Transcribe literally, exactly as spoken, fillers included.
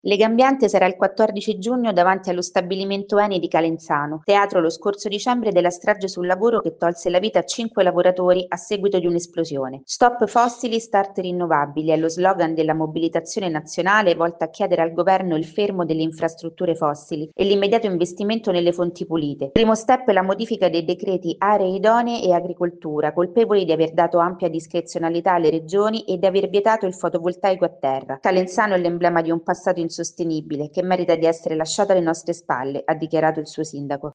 Legambiente sarà il quattordici giugno davanti allo stabilimento Eni di Calenzano, teatro lo scorso dicembre della strage sul lavoro che tolse la vita a cinque lavoratori a seguito di un'esplosione. Stop fossili, start rinnovabili è lo slogan della mobilitazione nazionale volta a chiedere al governo il fermo delle infrastrutture fossili e l'immediato investimento nelle fonti pulite. Primo step è la modifica dei decreti aree idonee e agricoltura, colpevoli di aver dato ampia discrezionalità alle regioni e di aver vietato il fotovoltaico a terra. Calenzano è l'emblema di un passato insostenibile che merita di essere lasciato alle nostre spalle, ha dichiarato il suo sindaco.